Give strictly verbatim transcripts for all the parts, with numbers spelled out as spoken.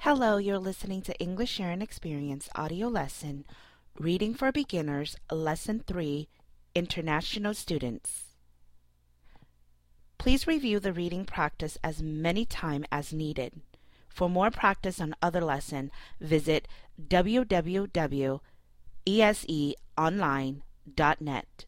Hello, you're listening to English Sharing Experience audio lesson, Reading for Beginners, Lesson three, International Students. Please review the reading practice as many times as needed. For more practice on other lessons, visit w w w dot e s e online dot net.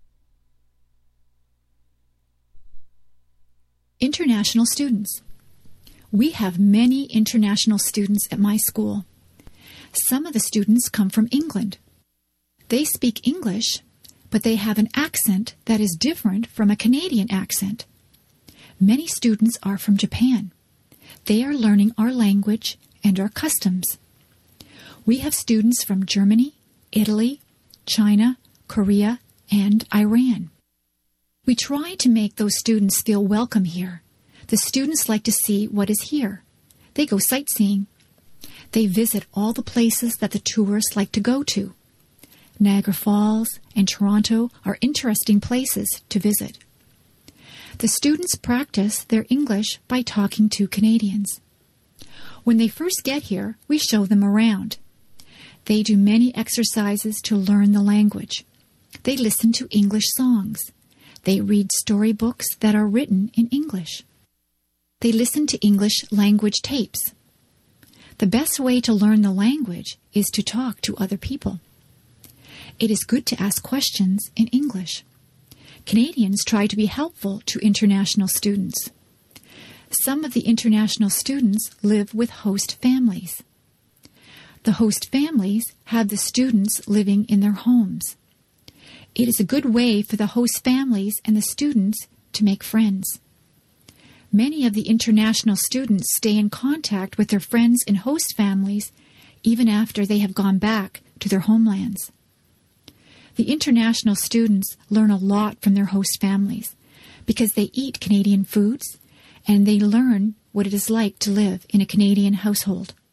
International students. We have many international students at my school. Some of the students come from England. They speak English, but they have an accent that is different from a Canadian accent. Many students are from Japan. They are learning our language and our customs. We have students from Germany, Italy, China, Korea, and Iran. We try to make those students feel welcome here. The students like to see what is here. They go sightseeing. They visit all the places that the tourists like to go to. Niagara Falls and Toronto are interesting places to visit. The students practice their English by talking to Canadians. When they first get here, we show them around. They do many exercises to learn the language. They listen to English songs. They read storybooks that are written in English. They listen to English language tapes. The best way to learn the language is to talk to other people. It is good to ask questions in English. Canadians try to be helpful to international students. Some of the international students live with host families. The host families have the students living in their homes. It is a good way for the host families and the students to make friends. Many of the international students stay in contact with their friends and host families even after they have gone back to their homelands. The international students learn a lot from their host families because they eat Canadian foods and they learn what it is like to live in a Canadian household.